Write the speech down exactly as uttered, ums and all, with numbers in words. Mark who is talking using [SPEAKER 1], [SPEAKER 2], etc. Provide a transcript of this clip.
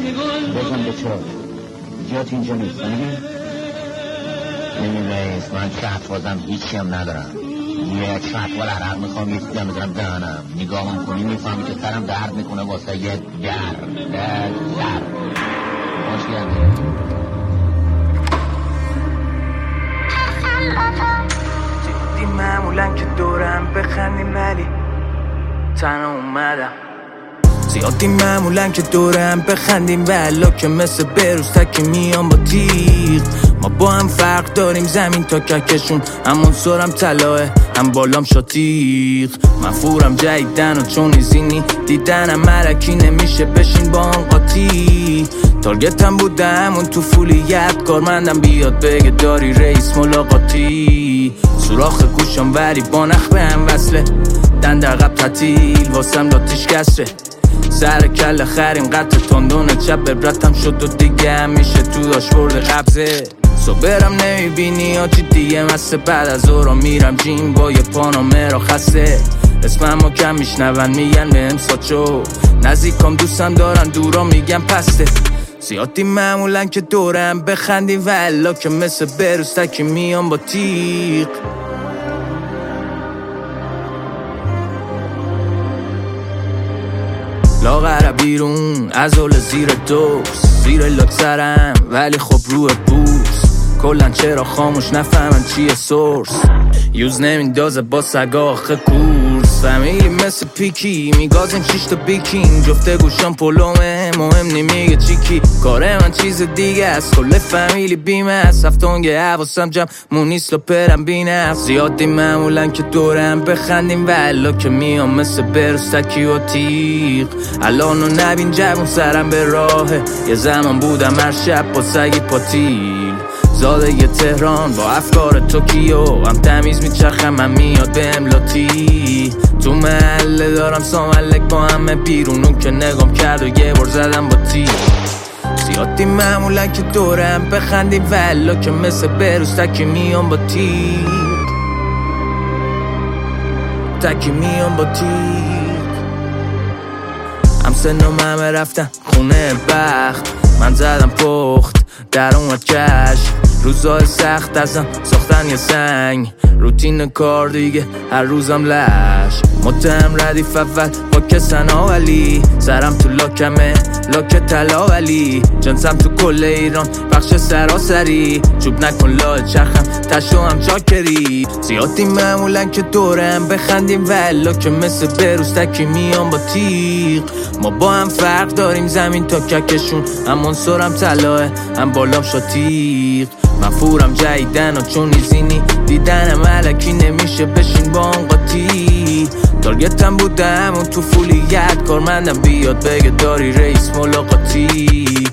[SPEAKER 1] بزن به چرا جات اینجا نیست نمیگه؟ نمی رئیس من شهت بازم هیچی هم ندارم یک شهت وال عرق میخوام یه چیزی هم بزنم دهنم نگاه هم کنی میفهمی که سرم درد میکنه واسه یه در در در باش گرده
[SPEAKER 2] جدی معمولا که دورم بخندیم ولی تنها اومدم زیادی معمولا که دورم بخندیم ولی که مثل بروز تکی میام با تیغ ما با هم فرق داریم زمین تا ککشون همون سرم طلاه هم بالام شاتیغ من فورم جدیدن و چون ایزینی دیدنم مرکی نمیشه بشین با هم قاطی تارگتم بوده همون تو فولیت کارمندم بیاد بگه داری رئیس ملاقاتی سوراخ گوشم وری با نخ به هم وصله دن در قب تعطیل واسم لاتیش کسره سر کل خریم قطع تندونه چپ ببرتم شد و دیگه همیشه تو داشت برده قبضه صبرم نمیبینی آجی دیگه مسته بعد از اورا میرم جیم با یه پانامه را خسته اسمم رو کم میشنون میگن به امسا چو نزدیکم دوستم دارن دورا میگن پسته زیادی معمولا که دورم بخندیم و الا که مثل بروز تکی میام با تیغ لاغر بیرون از اول زیر دوست زیر لکسرم ولی خب روی بوس کلن چرا خاموش نفهمن چیه سورس یوز نمیندازه با سگا آخه کورس فامیلی مثل پیکی میگازیم شیش تا بیکینگ جفته گوشم پلومه مهم نمیگه چیکی کاره من چیز دیگه است کل فامیلی بیمه است هفتونگه حواسم جمع مونیست و پرم بینه زیادی معمولا که دورم بخندیم و الا که میام مثل بروز تکی و تیغ الانو نبین جوون سرم به راهه یه زمان بودم هر شب با سگی پاتیل زاده یه تهران با افکار توکیو هم تمیز میچرخم من میاد به املاتی تو محله دارم ساملک با همه بیرونون که نگام کرد و یه بار زدم با تی زیادی معمولا که دورم بخندیم ولا که مثل بروز تکی میام با تی تکی میام با تی هم سنم همه رفتن خونه بخت من زدم پخت در اومد کش روزای سخت ازم ساختن یه سنگ روتین کار دیگه هر روزم لش متهم ردیف اول با کسن آولی سرم تو لاکمه لاک تلا ولی جنسم تو کل ایران بخش سراسری چوب نکن لاه چرخم تشو هم چاکری زیادی معمولا که دورم بخندیم ولا که مثل بروز تکی میام با تیغ ما با هم فرق داریم زمین تا ککشون همون سرم طلاه هم بالام شاتیغ من فورم جدیدن و چون ایزینی دیدنم علکی نمیشه بشین با هم قاطی تارگتم بوده همون تو فولیت کارمندم بیاد بگه داری رئیس ملاقاتی